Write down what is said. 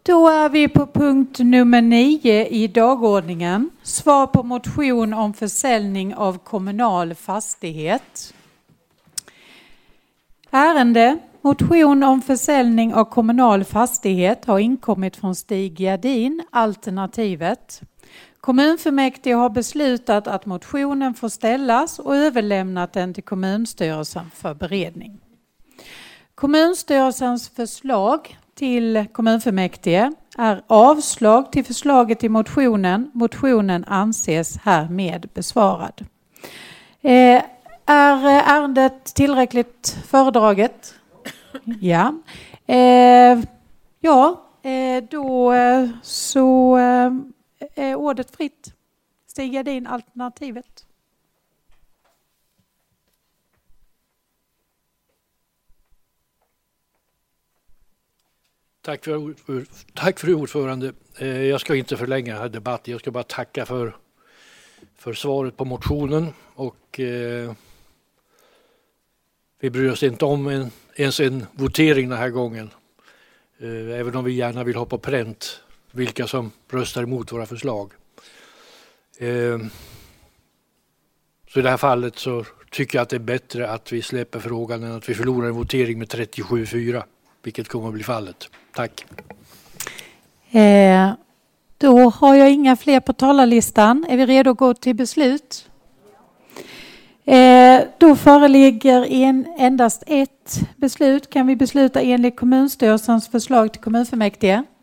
Då är vi på punkt nummer 9 i dagordningen. Svar på motion om försäljning av kommunal fastighet. Ärende. Motion om försäljning av kommunal fastighet har inkommit från Stig Gerdin, alternativet. Kommunfullmäktige har beslutat att motionen får ställas och överlämnat den till kommunstyrelsen för beredning. Kommunstyrelsens förslag till kommunfullmäktige är avslag till förslaget i motionen. Motionen anses härmed besvarad. Är ärendet tillräckligt föredraget? Ja. Då så är ordet fritt. Stig Gerdin, alternativet. Tack för ordförande. Jag ska inte förlänga den här debatten. Jag ska bara tacka för svaret på motionen. Och vi bryr oss inte om ens en votering den här gången. Även om vi gärna vill ha på pränt vilka som röstar emot våra förslag. Så i det här fallet så tycker jag att det är bättre att vi släpper frågan än att vi förlorar en votering med 37-4. Vilket kommer att bli fallet. Tack. Då har jag inga fler på talarlistan. Är vi redo att gå till beslut? Då föreligger endast ett beslut. Kan vi besluta enligt kommunstyrelsens förslag till kommunfullmäktige?